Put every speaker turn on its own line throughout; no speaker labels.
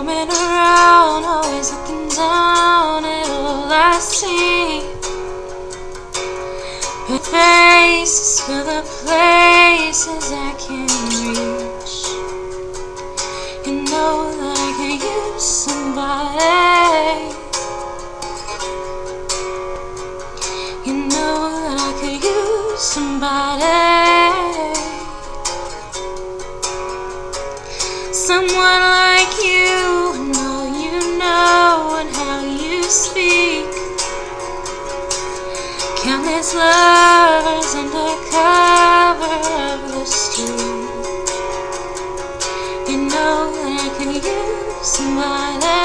roaming around, always looking down at all I see. But faces for the places I can't reach. You know that I could use somebody. You know that I could use somebody. Someone like you, and all you know and how you speak. Countless lovers under cover of the street. You know that I could use somebody,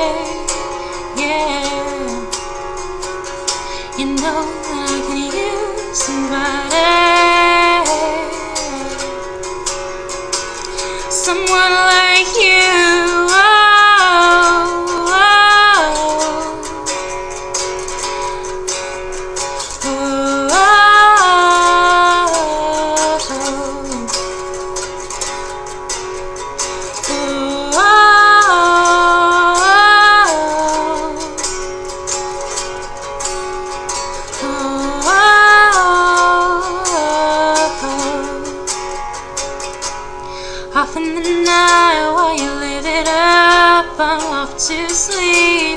yeah. You know that I could use somebody. Someone like you, oh, oh, oh, Off in the night while you live it up, I'm off to sleep.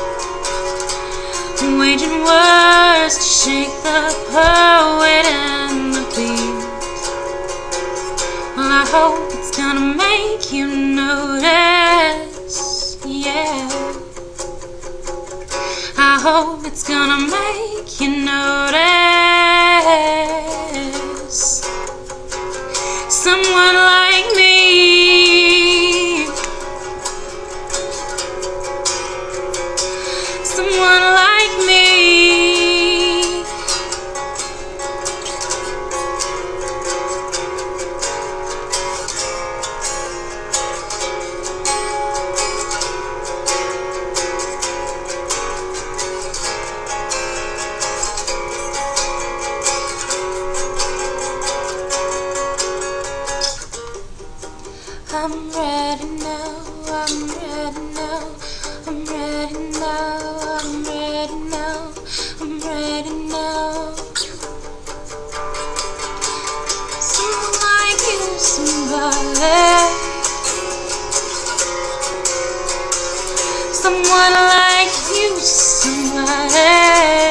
I'm waging words to shake the poet and the beat. Well, I hope it's gonna make you notice, yeah. I hope it's gonna make you notice. Someone like me. Someone like me. I'm ready now, I'm ready now, I'm ready now, I'm ready now, I'm ready now. Someone like you, somebody. Someone like you, somebody.